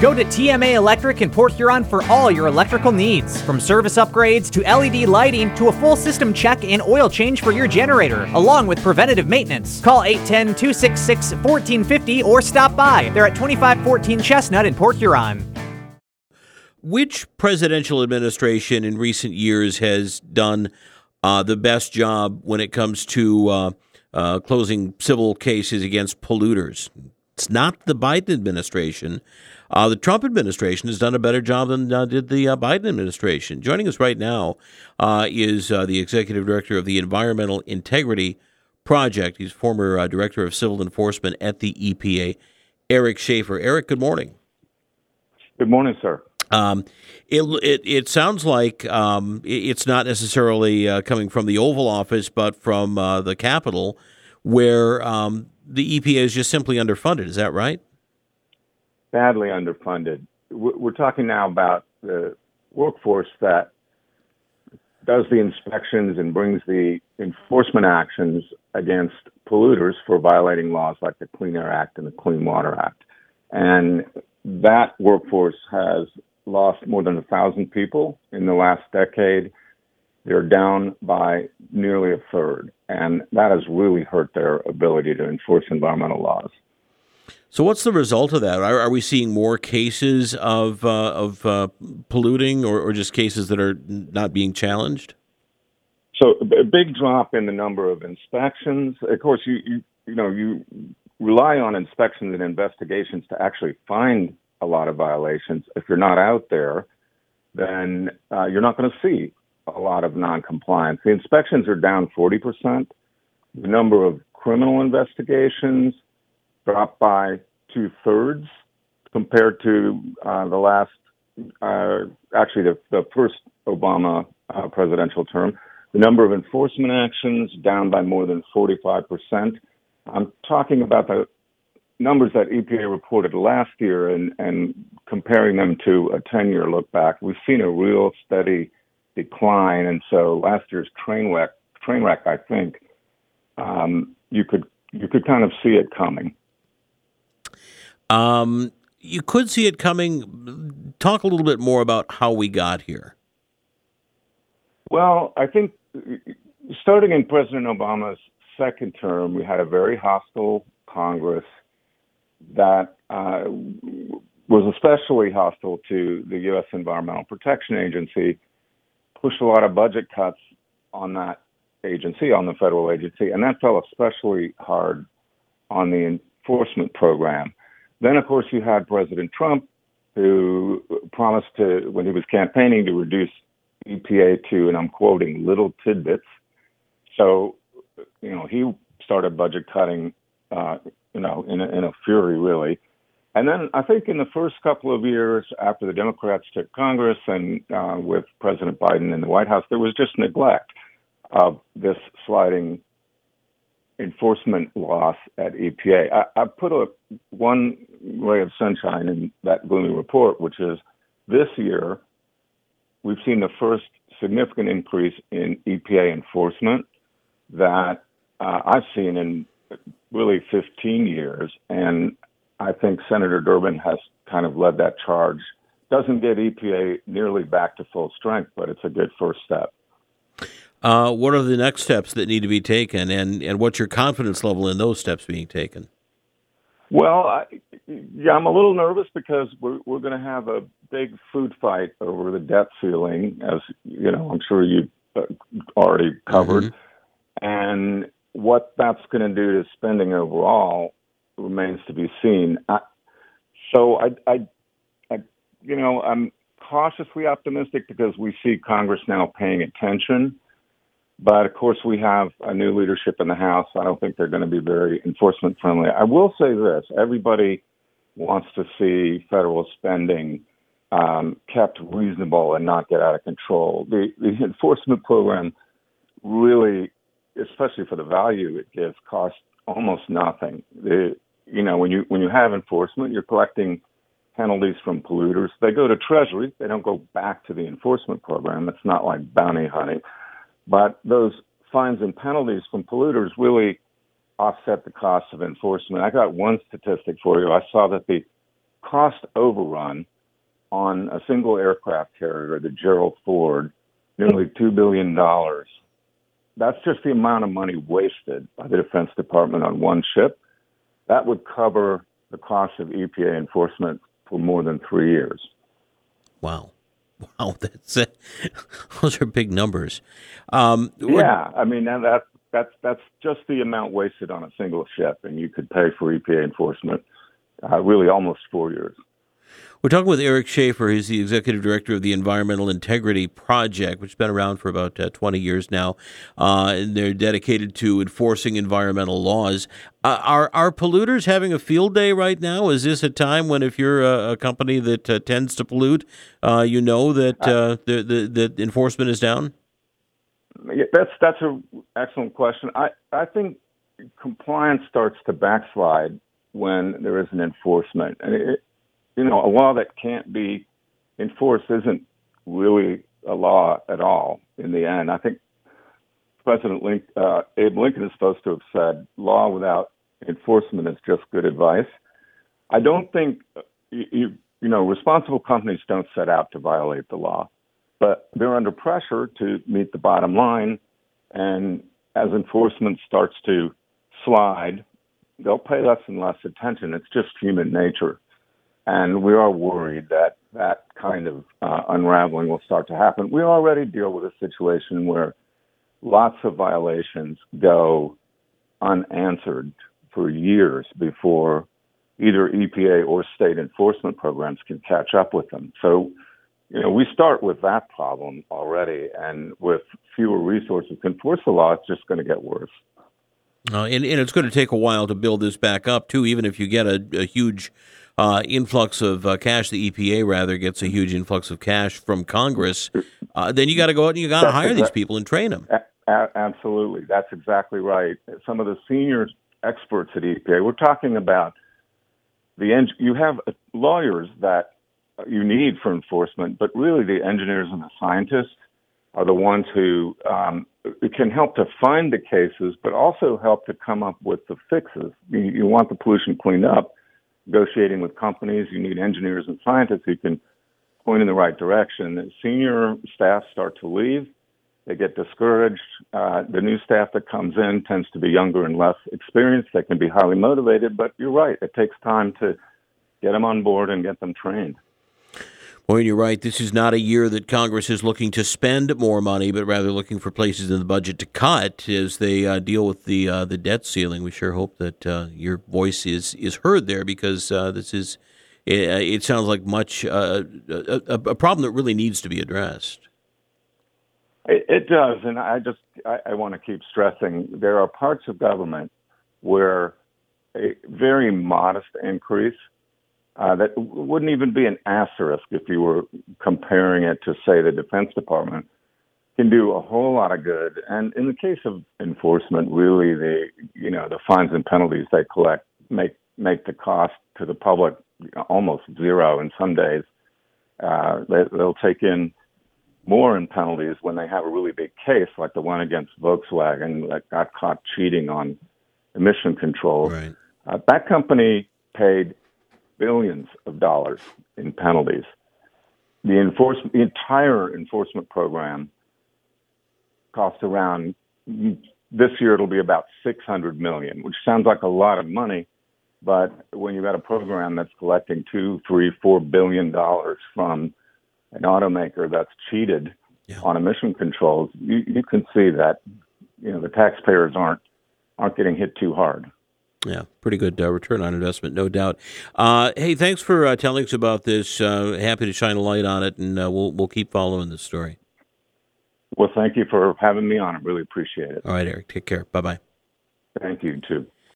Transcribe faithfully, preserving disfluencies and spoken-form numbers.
Go to T M A Electric in Port Huron for all your electrical needs. From service upgrades to L E D lighting to a full system check and oil change for your generator, along with preventative maintenance. Call eight one zero, two six six, one four five zero or stop by. They're at twenty-five fourteen Chestnut in Port Huron. Which presidential administration in recent years has done uh, the best job when it comes to uh, uh, closing civil cases against polluters? It's not the Biden administration. Uh, the Trump administration has done a better job than uh, did the uh, Biden administration. Joining us right now uh, is uh, the executive director of the Environmental Integrity Project. He's former uh, director of civil enforcement at the E P A, Eric Schaefer. Eric, good morning. Good morning, sir. Um, it, it it sounds like um, it's not necessarily uh, coming from the Oval Office, but from uh, the Capitol, where um, the E P A is just simply underfunded. Is that right? Badly underfunded. We're talking now about the workforce that does the inspections and brings the enforcement actions against polluters for violating laws like the Clean Air Act and the Clean Water Act. And that workforce has lost more than a thousand people in the last decade. They're down by nearly a third, and that has really hurt their ability to enforce environmental laws. So, what's the result of that? Are, are we seeing more cases of uh, of uh, polluting, or, or just cases that are not being challenged? So, a big drop in the number of inspections. Of course, you you, you know you rely on inspections and investigations to actually find a lot of violations. If you're not out there, then uh, you're not going to see a lot of noncompliance. The inspections are down forty percent. The number of criminal investigations dropped by two-thirds compared to uh, the last, uh, actually the, the first Obama uh, presidential term. The number of enforcement actions down by more than forty-five percent. I'm talking about the numbers that E P A reported last year and, and comparing them to a ten-year look back. We've seen a real steady decline, and so last year's train wreck, train wreck, I think, um, you could you could kind of see it coming. Um, you could see it coming. Talk a little bit more about how we got here. Well, I think starting in President Obama's second term, we had a very hostile Congress that uh, was especially hostile to the U S Environmental Protection Agency, pushed a lot of budget cuts on that agency, on the federal agency, and that fell especially hard on the enforcement program. Then, of course, you had President Trump, who promised to, when he was campaigning, to reduce E P A to, and I'm quoting, little tidbits. So, you know, he started budget cutting, uh, you know, in a, in a fury, really. And then I think in the first couple of years after the Democrats took Congress and uh, with President Biden in the White House, there was just neglect of this sliding enforcement loss at E P A. I, I put a one ray of sunshine in that gloomy report, which is this year we've seen the first significant increase in E P A enforcement that uh, I've seen in really fifteen years, and I think Senator Durbin has kind of led that charge. Doesn't get E P A nearly back to full strength, but it's a good first step. Uh, what are the next steps that need to be taken, and, and what's your confidence level in those steps being taken? Well, I, yeah, I'm a little nervous because we're we're going to have a big food fight over the debt ceiling, as you know, I'm sure you uh, already covered, mm-hmm. and what that's going to do to spending overall remains to be seen. I, so I, I, I, you know, I'm cautiously optimistic because we see Congress now paying attention. But of course, we have a new leadership in the House. I don't think they're going to be very enforcement friendly. I will say this: everybody wants to see federal spending um, kept reasonable and not get out of control. The, the enforcement program really, especially for the value it gives, costs almost nothing. The, you know, when you when you have enforcement, you're collecting penalties from polluters. They go to Treasury. They don't go back to the enforcement program. It's not like bounty hunting. But those fines and penalties from polluters really offset the cost of enforcement. I got one statistic for you. I saw that the cost overrun on a single aircraft carrier, the Gerald Ford, nearly two billion dollars. That's just the amount of money wasted by the Defense Department on one ship. That would cover the cost of E P A enforcement for more than three years. Wow. Wow, that's uh, those are big numbers. Um, yeah, I mean, that's, that's, that's just the amount wasted on a single ship, and you could pay for E P A enforcement uh, really almost four years. We're talking with Eric Schaefer. He's the executive director of the Environmental Integrity Project, which has been around for about uh, twenty years now. Uh, and they're dedicated to enforcing environmental laws. Uh, are are polluters having a field day right now? Is this a time when, if you're a, a company that uh, tends to pollute, uh, you know that uh, the, the the enforcement is down? Yeah, that's that's an excellent question. I, I think compliance starts to backslide when there is an enforcement. And it, You know, a law that can't be enforced isn't really a law at all in the end. I think President Link, uh, Abe Lincoln is supposed to have said, law without enforcement is just good advice. I don't think, you, you, you know, responsible companies don't set out to violate the law, but they're under pressure to meet the bottom line. And as enforcement starts to slide, they'll pay less and less attention. It's just human nature. And we are worried that that kind of uh, unraveling will start to happen. We already deal with a situation where lots of violations go unanswered for years before either E P A or state enforcement programs can catch up with them. So, you know, we start with that problem already, and with fewer resources to enforce the law, it's just going to get worse. Uh, and, and it's going to take a while to build this back up, too, even if you get a, a huge uh, influx of uh, cash. The E P A, rather, gets a huge influx of cash from Congress. Uh, then you got to go out and you got to hire exactly. these people and train them. A- absolutely. That's exactly right. Some of the senior experts at E P A, we're talking about the en- you have lawyers that you need for enforcement, but really the engineers and the scientists are the ones who um, can help to find the cases, but also help to come up with the fixes. You, you want the pollution cleaned up. Negotiating with companies, you need engineers and scientists who can point in the right direction. As senior staff start to leave, they get discouraged. Uh, the new staff that comes in tends to be younger and less experienced. They can be highly motivated, but you're right. It takes time to get them on board and get them trained. Well, you're right. This is not a year that Congress is looking to spend more money, but rather looking for places in the budget to cut as they uh, deal with the uh, the debt ceiling. We sure hope that uh, your voice is, is heard there, because uh, this is it, it sounds like much uh, a, a problem that really needs to be addressed. It, it does, and I just I, I want to keep stressing there are parts of government where a very modest increase Uh, that wouldn't even be an asterisk if you were comparing it to, say, the Defense Department, can do a whole lot of good. And in the case of enforcement, really, the you know the fines and penalties they collect make make the cost to the public almost zero. In some days, uh, they, they'll take in more in penalties when they have a really big case, like the one against Volkswagen that got caught cheating on emission controls. Right. Uh, that company paid billions of dollars in penalties. The enforcement, the entire enforcement program cost around, this year it'll be about six hundred million dollars, which sounds like a lot of money, but when you've got a program that's collecting two, three, four billion dollars from an automaker that's cheated yeah. on emission controls, you, you can see that, you know, the taxpayers aren't aren't getting hit too hard. Yeah, pretty good uh, return on investment, no doubt. Uh, hey, thanks for uh, telling us about this. Uh, happy to shine a light on it, and uh, we'll we'll keep following this story. Well, thank you for having me on. I really appreciate it. All right, Eric, take care. Bye-bye. Thank you, too.